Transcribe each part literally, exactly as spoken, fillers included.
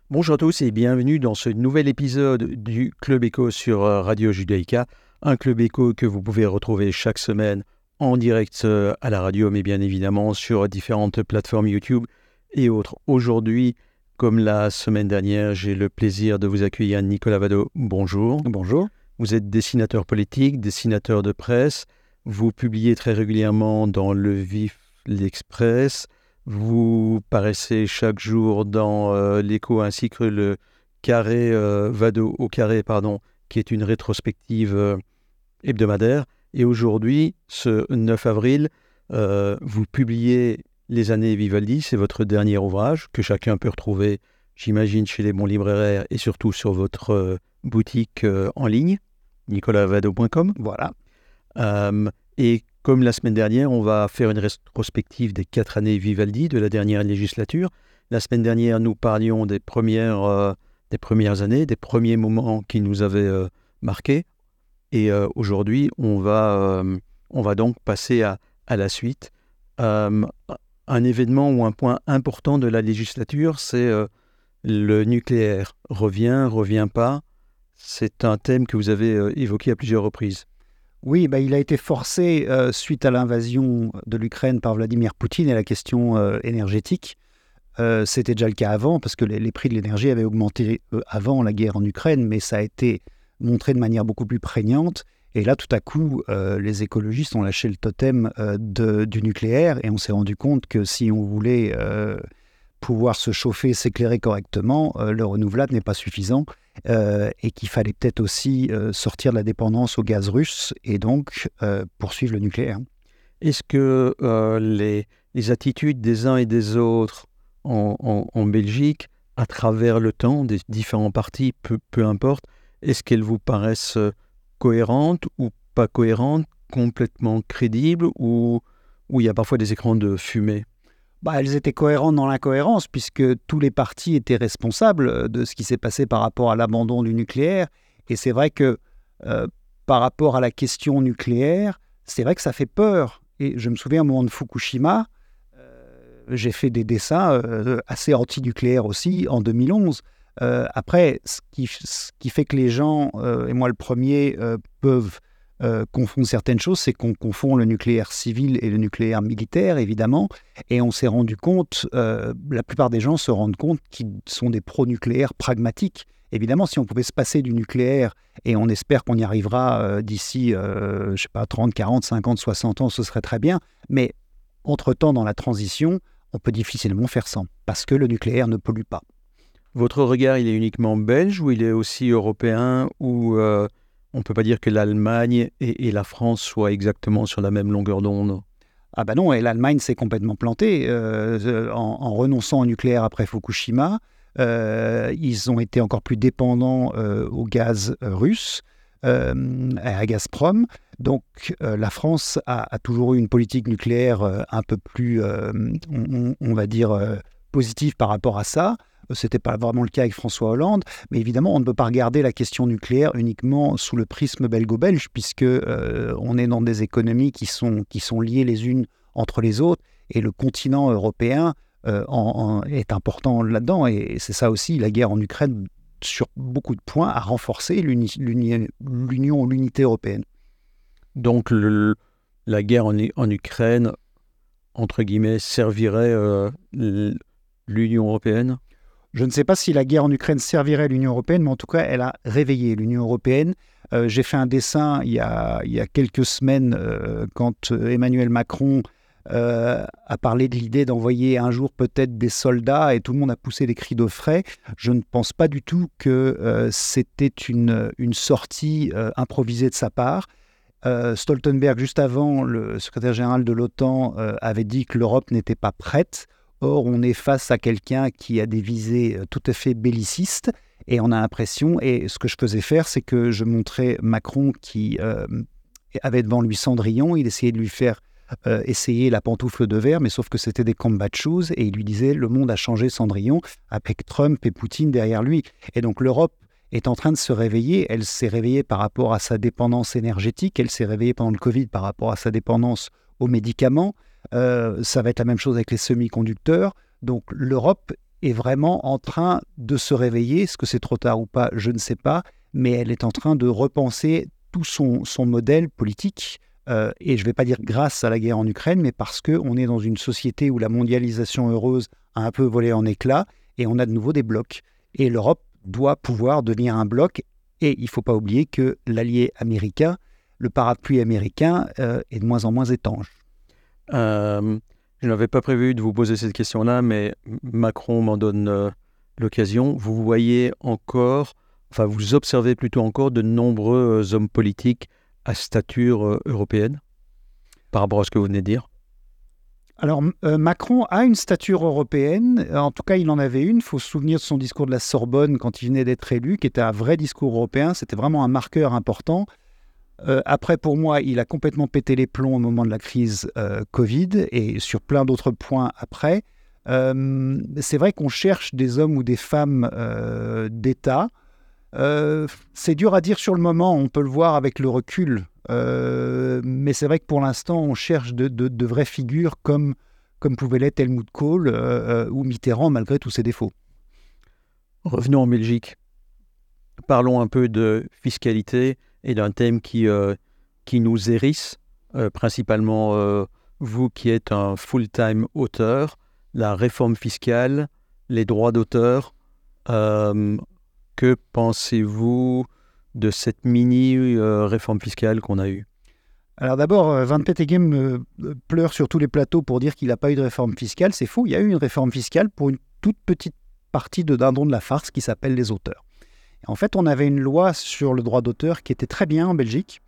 Bonjour à tous et bienvenue dans ce nouvel épisode du Club Éco sur euh, Radio Judaïka, un Club Éco que vous pouvez retrouver chaque semaine en direct euh, à la radio, mais bien évidemment sur différentes plateformes YouTube et autres. Aujourd'hui, comme la semaine dernière, j'ai le plaisir de vous accueillir Nicolas Vado. Bonjour. Bonjour. Vous êtes dessinateur politique, dessinateur de presse, vous publiez très régulièrement dans Le Vif, l'Express. Vous paraissez chaque jour dans euh, l'Écho ainsi que le Carré euh, Vado au Carré, pardon, qui est une rétrospective euh, hebdomadaire. Et aujourd'hui, ce neuf avril, euh, vous publiez Les années Vivaldi, c'est votre dernier ouvrage que chacun peut retrouver, j'imagine, chez les bons libraires et surtout sur votre euh, boutique euh, en ligne, nicolas vado point com. Voilà. Euh, et comme la semaine dernière, on va faire une rétrospective des quatre années Vivaldi de la dernière législature. La semaine dernière, nous parlions des premières, euh, des premières années, des premiers moments qui nous avaient euh, marqués. Et euh, aujourd'hui, on va, euh, on va donc passer à, à la suite. Euh, un événement ou un point important de la législature, c'est euh, le nucléaire. Revient, revient pas. C'est un thème que vous avez euh, évoqué à plusieurs reprises. Oui, bah, il a été forcé euh, suite à l'invasion de l'Ukraine par Vladimir Poutine et la question euh, énergétique. Euh, c'était déjà le cas avant, parce que les, les prix de l'énergie avaient augmenté euh, avant la guerre en Ukraine, mais ça a été montré de manière beaucoup plus prégnante. Et là, tout à coup, euh, les écologistes ont lâché le totem euh, de, du nucléaire, et on s'est rendu compte que si on voulait euh, pouvoir se chauffer, s'éclairer correctement, euh, le renouvelable n'est pas suffisant. Euh, et qu'il fallait peut-être aussi euh, sortir de la dépendance au gaz russe et donc euh, poursuivre le nucléaire. Est-ce que euh, les, les attitudes des uns et des autres en, en, en Belgique, à travers le temps, des différents partis, peu, peu importe, est-ce qu'elles vous paraissent cohérentes ou pas cohérentes, complètement crédibles, ou où il y a parfois des écrans de fumée ? Bah, elles étaient cohérentes dans l'incohérence, puisque tous les partis étaient responsables de ce qui s'est passé par rapport à l'abandon du nucléaire. Et c'est vrai que euh, par rapport à la question nucléaire, c'est vrai que ça fait peur. Et je me souviens au moment de Fukushima, euh, j'ai fait des dessins euh, assez anti-nucléaires aussi en deux mille onze. Euh, après, ce qui, ce qui fait que les gens, euh, et moi le premier, euh, peuvent euh, confondre certaines choses, c'est qu'on confond le nucléaire civil et le nucléaire militaire, évidemment. Et on s'est rendu compte, euh, la plupart des gens se rendent compte qu'ils sont des pro-nucléaires pragmatiques. Évidemment, si on pouvait se passer du nucléaire, et on espère qu'on y arrivera euh, d'ici, euh, je sais pas, trente, quarante, cinquante, soixante ans, ce serait très bien. Mais entre-temps, dans la transition, on peut difficilement faire sans, parce que le nucléaire ne pollue pas. Votre regard, il est uniquement belge ou il est aussi européen, ou euh, on ne peut pas dire que l'Allemagne et, et la France soient exactement sur la même longueur d'onde ? Ah ben non, et l'Allemagne s'est complètement plantée euh, en, en renonçant au nucléaire après Fukushima. Euh, ils ont été encore plus dépendants euh, au gaz russe, euh, à Gazprom. Donc euh, la France a, a toujours eu une politique nucléaire euh, un peu plus, euh, on, on va dire, euh, positive par rapport à ça. Ce n'était pas vraiment le cas avec François Hollande, mais évidemment, on ne peut pas regarder la question nucléaire uniquement sous le prisme belgo-belge, puisque euh, on est dans des économies qui sont, qui sont liées les unes entre les autres, et le continent européen euh, en, en est important là-dedans, et c'est ça aussi, la guerre en Ukraine, sur beaucoup de points, a renforcé l'uni, l'uni, l'union, l'unité européenne. Donc le, la guerre en, en Ukraine, entre guillemets, servirait euh, l'Union européenne ? Je ne sais pas si la guerre en Ukraine servirait l'Union européenne, mais en tout cas, elle a réveillé l'Union européenne. Euh, j'ai fait un dessin il y a, il y a quelques semaines euh, quand Emmanuel Macron euh, a parlé de l'idée d'envoyer un jour peut-être des soldats et tout le monde a poussé des cris d'orfraie. Je ne pense pas du tout que euh, c'était une, une sortie euh, improvisée de sa part. Euh, Stoltenberg, juste avant, le secrétaire général de l'OTAN, euh, avait dit que l'Europe n'était pas prête. Or, on est face à quelqu'un qui a des visées tout à fait bellicistes et on a l'impression, et ce que je faisais faire, c'est que je montrais Macron qui euh, avait devant lui Cendrillon, il essayait de lui faire euh, essayer la pantoufle de verre, mais sauf que c'était des combat shoes et il lui disait « le monde a changé Cendrillon » avec Trump et Poutine derrière lui. Et donc l'Europe est en train de se réveiller, elle s'est réveillée par rapport à sa dépendance énergétique, elle s'est réveillée pendant le Covid par rapport à sa dépendance aux médicaments. Euh, ça va être la même chose avec les semi-conducteurs. Donc l'Europe est vraiment en train de se réveiller. Est-ce que c'est trop tard ou pas, je ne sais pas, mais elle est en train de repenser tout son, son modèle politique. Euh, et je ne vais pas dire grâce à la guerre en Ukraine, mais parce qu'on est dans une société où la mondialisation heureuse a un peu volé en éclats et on a de nouveau des blocs. Et l'Europe doit pouvoir devenir un bloc. Et il ne faut pas oublier que l'allié américain, le parapluie américain, euh, est de moins en moins étanche. Euh, je n'avais pas prévu de vous poser cette question-là, mais Macron m'en donne euh, l'occasion. Vous voyez encore, enfin vous observez plutôt encore de nombreux euh, hommes politiques à stature euh, européenne par rapport à ce que vous venez de dire? Alors, euh, Macron a une stature européenne. En tout cas, il en avait une. Il faut se souvenir de son discours de la Sorbonne quand il venait d'être élu, qui était un vrai discours européen. C'était vraiment un marqueur important. Euh, après, pour moi, il a complètement pété les plombs au moment de la crise euh, Covid et sur plein d'autres points après. Euh, c'est vrai qu'on cherche des hommes ou des femmes euh, d'État. Euh, c'est dur à dire sur le moment. On peut le voir avec le recul. Euh, mais c'est vrai que pour l'instant, on cherche de, de, de vraies figures comme, comme pouvait l'être Helmut Kohl euh, ou Mitterrand, malgré tous ses défauts. Revenons en Belgique. Parlons un peu de fiscalité et d'un thème qui, euh, qui nous hérisse, euh, principalement euh, vous qui êtes un full-time auteur, la réforme fiscale, les droits d'auteur. Euh, que pensez-vous de cette mini-réforme euh, fiscale qu'on a eue? Alors d'abord, euh, Van Petegem euh, pleure sur tous les plateaux pour dire qu'il n'a pas eu de réforme fiscale. C'est faux, il y a eu une réforme fiscale pour une toute petite partie de dindon de la farce qui s'appelle les auteurs. En fait, on avait une loi sur le droit d'auteur qui était très bien en Belgique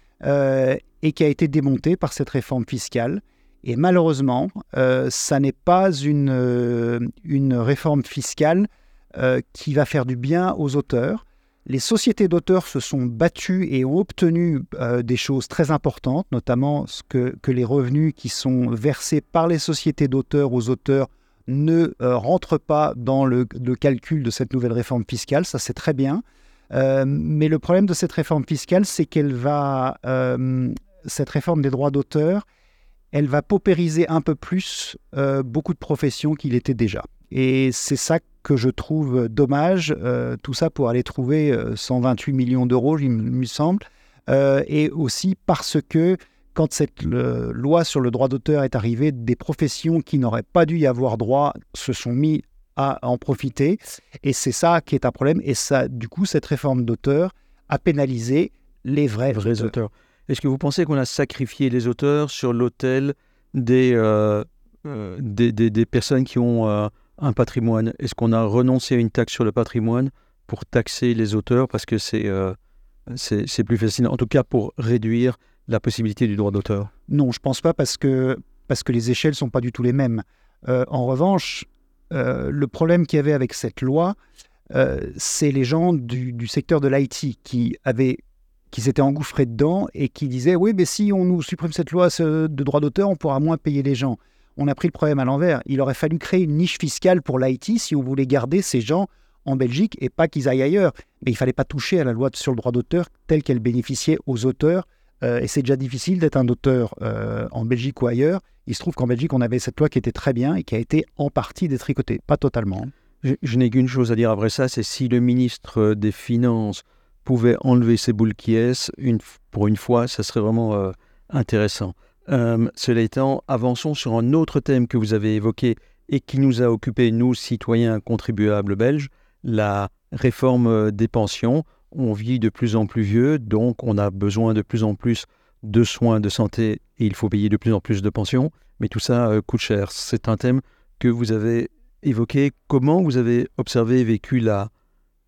euh, et qui a été démontée par cette réforme fiscale. Et malheureusement, euh, ça n'est pas une, euh, une réforme fiscale euh, qui va faire du bien aux auteurs. Les sociétés d'auteurs se sont battues et ont obtenu euh, des choses très importantes, notamment ce que, que les revenus qui sont versés par les sociétés d'auteurs aux auteurs ne euh, rentrent pas dans le, le calcul de cette nouvelle réforme fiscale. Ça, c'est très bien. Euh, mais le problème de cette réforme fiscale, c'est qu'elle va, euh, cette réforme des droits d'auteur, elle va paupériser un peu plus euh, beaucoup de professions qu'il était déjà. Et c'est ça que je trouve dommage, euh, tout ça pour aller trouver euh, cent vingt-huit millions d'euros, il me semble, euh, et aussi parce que quand cette le, loi sur le droit d'auteur est arrivée, des professions qui n'auraient pas dû y avoir droit se sont mis à en profiter, et c'est ça qui est un problème, et ça, du coup, cette réforme d'auteur a pénalisé les vrais, vrais auteurs. auteurs. Est-ce que vous pensez qu'on a sacrifié les auteurs sur l'autel des, euh, euh, des, des, des personnes qui ont euh, un patrimoine? Est-ce qu'on a renoncé à une taxe sur le patrimoine pour taxer les auteurs parce que c'est, euh, c'est, c'est plus facile, en tout cas pour réduire la possibilité du droit d'auteur? Non, je ne pense pas parce que, parce que les échelles ne sont pas du tout les mêmes. Euh, en revanche, euh, le problème qu'il y avait avec cette loi, euh, c'est les gens du, du secteur de l'I T qui avaient qui s'étaient engouffrés dedans et qui disaient « Oui, mais si on nous supprime cette loi de droit d'auteur, on pourra moins payer les gens. » On a pris le problème à l'envers. Il aurait fallu créer une niche fiscale pour l'I T si on voulait garder ces gens en Belgique et pas qu'ils aillent ailleurs. Mais il ne fallait pas toucher à la loi sur le droit d'auteur telle qu'elle bénéficiait aux auteurs. Euh, et c'est déjà difficile d'être un auteur euh, en Belgique ou ailleurs. Il se trouve qu'en Belgique, on avait cette loi qui était très bien et qui a été en partie détricotée. Pas totalement. Je, je n'ai qu'une chose à dire après ça, c'est si le ministre des Finances pouvait enlever ces boules qui est, une, pour une fois, ça serait vraiment euh, intéressant. Euh, cela étant, avançons sur un autre thème que vous avez évoqué et qui nous a occupés, nous, citoyens contribuables belges, la réforme des pensions. On vit de plus en plus vieux, donc on a besoin de plus en plus de soins de santé et il faut payer de plus en plus de pensions, mais tout ça euh, coûte cher. C'est un thème que vous avez évoqué. Comment vous avez observé et vécu la réforme ?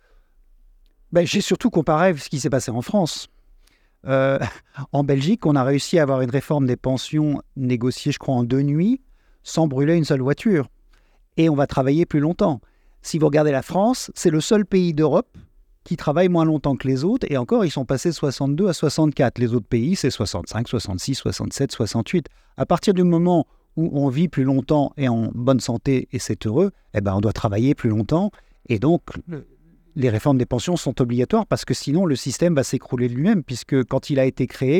Ben, j'ai surtout comparé ce qui s'est passé en France. Euh, en Belgique, on a réussi à avoir une réforme des pensions négociée, je crois, en deux nuits, sans brûler une seule voiture. Et on va travailler plus longtemps. Si vous regardez la France, c'est le seul pays d'Europe qui travaille moins longtemps que les autres. Et encore, ils sont passés de soixante-deux à soixante-quatre. Les autres pays, c'est soixante-cinq, soixante-six, soixante-sept, soixante-huit. À partir du moment où on vit plus longtemps et en bonne santé, et c'est heureux, eh ben, on doit travailler plus longtemps. Et donc, les réformes des pensions sont obligatoires parce que sinon le système va s'écrouler de lui-même, puisque quand il a été créé,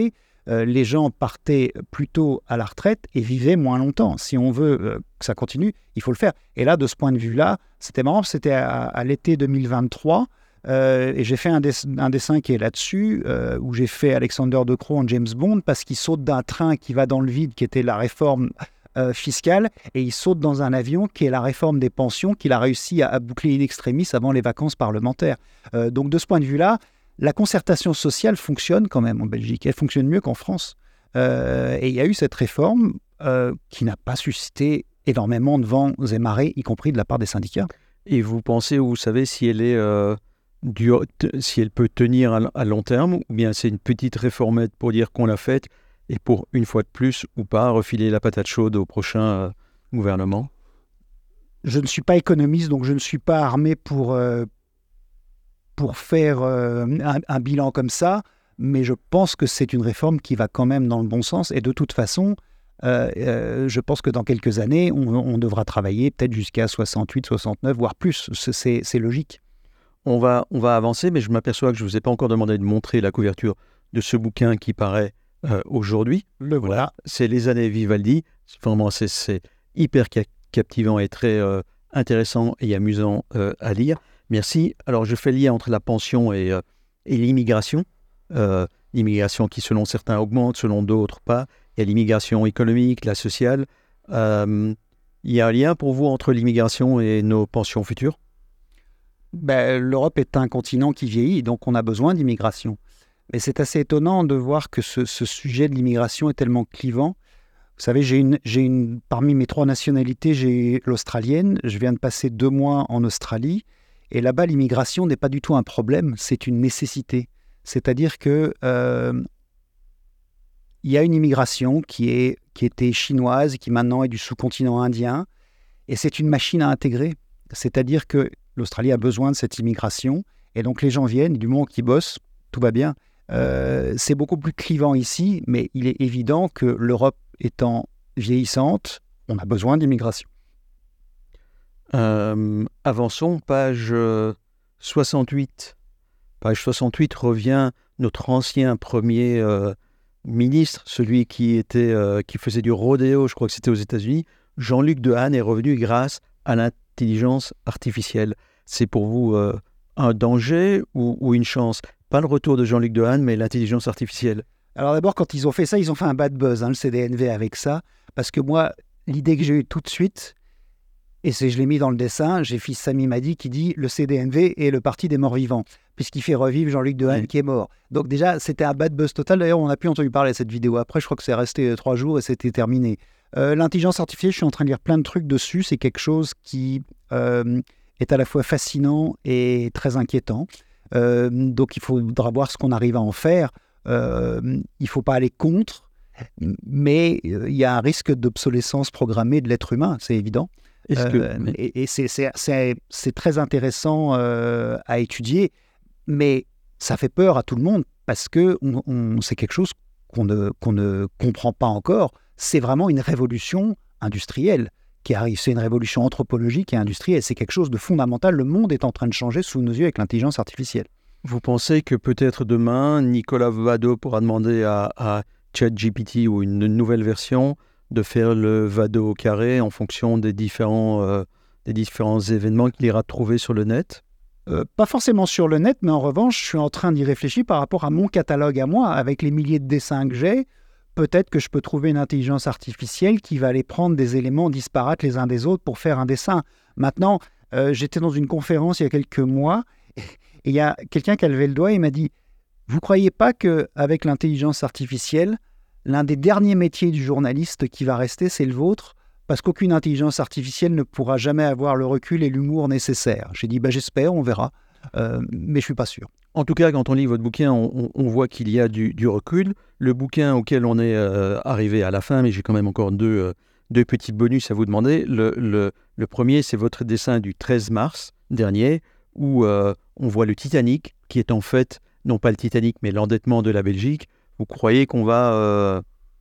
euh, les gens partaient plus tôt à la retraite et vivaient moins longtemps. Si on veut euh, que ça continue, il faut le faire. Et là, de ce point de vue-là, c'était marrant, c'était à, à l'été deux mille vingt-trois, euh, et j'ai fait un, dess- un dessin qui est là-dessus, euh, où j'ai fait Alexander De Croo en James Bond, parce qu'il saute d'un train qui va dans le vide, qui était la réforme euh, fiscale, et il saute dans un avion qui est la réforme des pensions, qu'il a réussi à, à boucler in extremis avant les vacances parlementaires. Euh, donc de ce point de vue-là, la concertation sociale fonctionne quand même en Belgique. Elle fonctionne mieux qu'en France. Euh, et il y a eu cette réforme euh, qui n'a pas suscité énormément de vents et marées, y compris de la part des syndicats. Et vous pensez, ou vous savez si elle est euh, dure- t- si elle peut tenir à, à long terme, ou bien c'est une petite réformette pour dire qu'on l'a faite et pour une fois de plus ou pas refiler la patate chaude au prochain euh, gouvernement? Je ne suis pas économiste, donc je ne suis pas armé pour, euh, pour faire euh, un, un bilan comme ça, mais je pense que c'est une réforme qui va quand même dans le bon sens. Et de toute façon, euh, euh, je pense que dans quelques années, on, on devra travailler peut-être jusqu'à soixante-huit, soixante-neuf, voire plus. C'est, c'est logique. On va, on va avancer, mais je m'aperçois que je ne vous ai pas encore demandé de montrer la couverture de ce bouquin qui paraît euh, aujourd'hui. Le voilà. C'est Les années Vivaldi. C'est Vraiment, c'est, c'est hyper ca- captivant et très euh, intéressant et amusant euh, à lire. Merci. Alors, je fais le lien entre la pension et, euh, et l'immigration. Euh, l'immigration qui, selon certains, augmente, selon d'autres, pas. Il y a l'immigration économique, la sociale. Euh, il y a un lien pour vous entre l'immigration et nos pensions futures? Ben, l'Europe est un continent qui vieillit, donc on a besoin d'immigration. Mais c'est assez étonnant de voir que ce, ce sujet de l'immigration est tellement clivant. Vous savez, j'ai une, j'ai une, parmi mes trois nationalités, j'ai l'australienne. Je viens de passer deux mois en Australie. Et là-bas, l'immigration n'est pas du tout un problème, c'est une nécessité. C'est-à-dire que euh, il y a une immigration qui, est, qui était chinoise, qui maintenant est du sous-continent indien. Et c'est une machine à intégrer. C'est-à-dire que l'Australie a besoin de cette immigration. Et donc les gens viennent, du moment qu'ils bossent, tout va bien. Euh, c'est beaucoup plus clivant ici, mais il est évident que l'Europe étant vieillissante, on a besoin d'immigration. Euh, avançons, page euh, soixante-huit. Page soixante-huit revient notre ancien premier euh, ministre, celui qui, était, euh, qui faisait du rodéo, je crois que c'était aux États-Unis. Jean-Luc Dehaene est revenu grâce à l'intelligence artificielle. C'est pour vous euh, un danger ou, ou une chance? Pas le retour de Jean-Luc Dehaene, mais l'intelligence artificielle. Alors d'abord, quand ils ont fait ça, ils ont fait un bad buzz, hein, le C D N V avec ça, parce que moi, l'idée que j'ai eue tout de suite, et c'est, je l'ai mis dans le dessin, j'ai fils Sami Madi qui dit le C D N V est le parti des morts vivants, puisqu'il fait revivre Jean-Luc Dehaene Oui. qui est mort. Donc déjà, c'était un bad buzz total. D'ailleurs, on n'a plus entendu parler de cette vidéo. Après, je crois que c'est resté euh, trois jours et c'était terminé. Euh, l'intelligence artificielle, je suis en train de lire plein de trucs dessus. C'est quelque chose qui euh, est à la fois fascinant et très inquiétant. Euh, donc il faudra voir ce qu'on arrive à en faire. Euh, il ne faut pas aller contre, mais euh, il y a un risque d'obsolescence programmée de l'être humain, c'est évident. Est-ce que... Euh, et et c'est, c'est, c'est, c'est très intéressant euh, à étudier, mais ça fait peur à tout le monde parce que on, on, c'est quelque chose qu'on ne, qu'on ne comprend pas encore. C'est vraiment une révolution industrielle qui arrive. C'est une révolution anthropologique et industrielle. C'est quelque chose de fondamental. Le monde est en train de changer sous nos yeux avec l'intelligence artificielle. Vous pensez que peut-être demain, Nicolas Vado pourra demander à, à ChatGPT ou une nouvelle version de faire le Vado au carré en fonction des différents, euh, des différents événements qu'il ira trouver sur le net? Euh, pas forcément sur le net, mais en revanche, je suis en train d'y réfléchir par rapport à mon catalogue à moi, avec les milliers de dessins que j'ai. Peut-être que je peux trouver une intelligence artificielle qui va aller prendre des éléments disparates les uns des autres pour faire un dessin. Maintenant, euh, j'étais dans une conférence il y a quelques mois, et il y a quelqu'un qui a levé le doigt et m'a dit « Vous ne croyez pas qu'avec l'intelligence artificielle, l'un des derniers métiers du journaliste qui va rester, c'est le vôtre, parce qu'aucune intelligence artificielle ne pourra jamais avoir le recul et l'humour nécessaires. » J'ai dit bah, « J'espère, on verra, euh, mais je ne suis pas sûr. » En tout cas, quand on lit votre bouquin, on, on, on voit qu'il y a du, du recul. Le bouquin auquel on est euh, arrivé à la fin, mais j'ai quand même encore deux, euh, deux petits bonus à vous demander. Le, le, le premier, c'est votre dessin du treize mars dernier, où euh, on voit le Titanic, qui est en fait, non pas le Titanic, mais l'endettement de la Belgique. Vous croyez qu'on va, euh,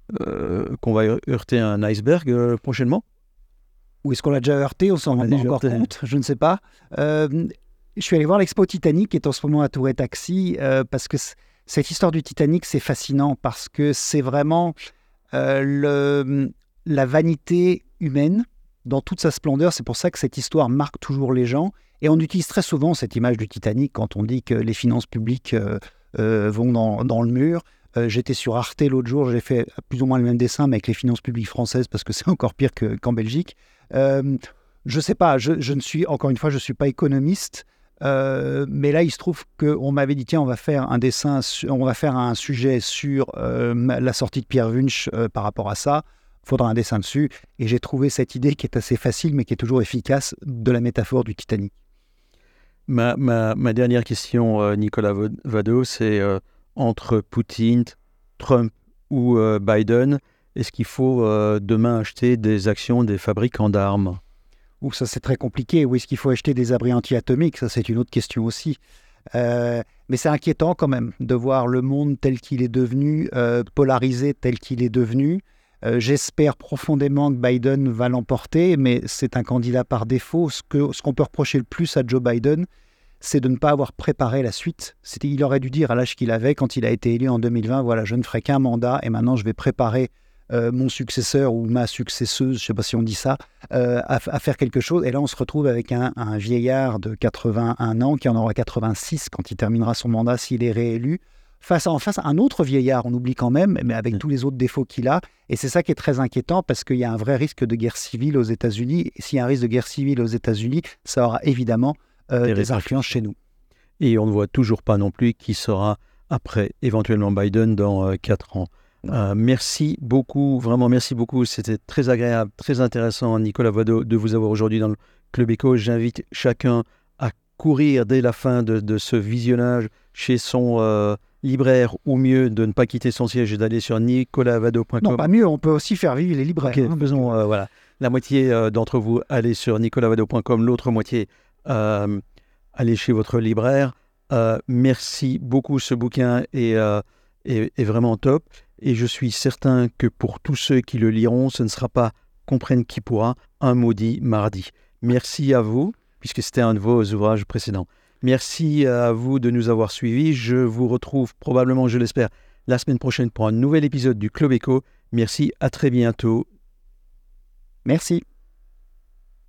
euh, qu'on va heurter un iceberg euh, prochainement? Ou est-ce qu'on l'a déjà heurté? On s'en rend pas encore compte, je ne sais pas. Euh, je suis allé voir l'expo Titanic qui est en ce moment à Tour et Taxi, euh, parce que Cette histoire du Titanic, c'est fascinant parce que c'est vraiment euh, le, la vanité humaine dans toute sa splendeur. C'est pour ça que cette histoire marque toujours les gens. Et on utilise très souvent cette image du Titanic quand on dit que les finances publiques euh, euh, vont dans, dans le mur. Euh, j'étais sur Arte l'autre jour, j'ai fait plus ou moins le même dessin, mais avec les finances publiques françaises, parce que c'est encore pire que, qu'en Belgique. Euh, je ne sais pas, je, je ne suis, encore une fois, je ne suis pas économiste, euh, mais là, il se trouve qu'on m'avait dit, tiens, on va faire un dessin, sur, on va faire un sujet sur euh, la sortie de Pierre Wunsch euh, par rapport à ça. Il faudra un dessin dessus. Et j'ai trouvé cette idée qui est assez facile, mais qui est toujours efficace, de la métaphore du Titanic. Ma, ma, ma dernière question, euh, Nicolas Vado, c'est euh, entre Poutine, Trump ou euh, Biden, est-ce qu'il faut euh, demain acheter des actions des fabricants d'armes ? Ou ça, c'est très compliqué. Ou est-ce qu'il faut acheter des abris anti-atomiques ? Ça, c'est une autre question aussi. Euh, mais c'est inquiétant quand même de voir le monde tel qu'il est devenu, euh, polarisé tel qu'il est devenu. Euh, j'espère profondément que Biden va l'emporter, mais c'est un candidat par défaut. Ce, que, ce qu'on peut reprocher le plus à Joe Biden, c'est de ne pas avoir préparé la suite. C'était, il aurait dû dire à l'âge qu'il avait quand il a été élu en deux mille vingt, voilà, je ne ferai qu'un mandat et maintenant je vais préparer euh, mon successeur ou ma successeuse, je ne sais pas si on dit ça, euh, à, à faire quelque chose. Et là, on se retrouve avec un, un vieillard de quatre-vingt-un ans qui en aura quatre-vingt-six quand il terminera son mandat s'il est réélu. Face à, en face à un autre vieillard, on oublie quand même, mais avec mmh. tous les autres défauts qu'il a. Et c'est ça qui est très inquiétant parce qu'il y a un vrai risque de guerre civile aux États-Unis. Et s'il y a un risque de guerre civile aux États-Unis, ça aura évidemment euh, des influences chez nous. Et on ne voit toujours pas non plus qui sera après, éventuellement Biden, dans euh, quatre ans. Euh, merci beaucoup, vraiment merci beaucoup. C'était très agréable, très intéressant, Nicolas Vado, de vous avoir aujourd'hui dans le Club Éco. J'invite chacun à courir dès la fin de, de ce visionnage chez son euh, libraire, ou mieux de ne pas quitter son siège et d'aller sur nicolas vado point com. Non, pas mieux, on peut aussi faire vivre les libraires. Okay, hein, faisons, euh, voilà. La moitié euh, d'entre vous, allez sur nicolas vado point com, l'autre moitié, euh, allez chez votre libraire. Euh, merci beaucoup, ce bouquin est, euh, est, est vraiment top. Et je suis certain que pour tous ceux qui le liront, ce ne sera pas « Comprenne qui pourra » un maudit mardi. Merci à vous, puisque c'était un de vos ouvrages précédents. Merci à vous de nous avoir suivis. Je vous retrouve probablement, je l'espère, la semaine prochaine pour un nouvel épisode du Club Éco. Merci, à très bientôt. Merci.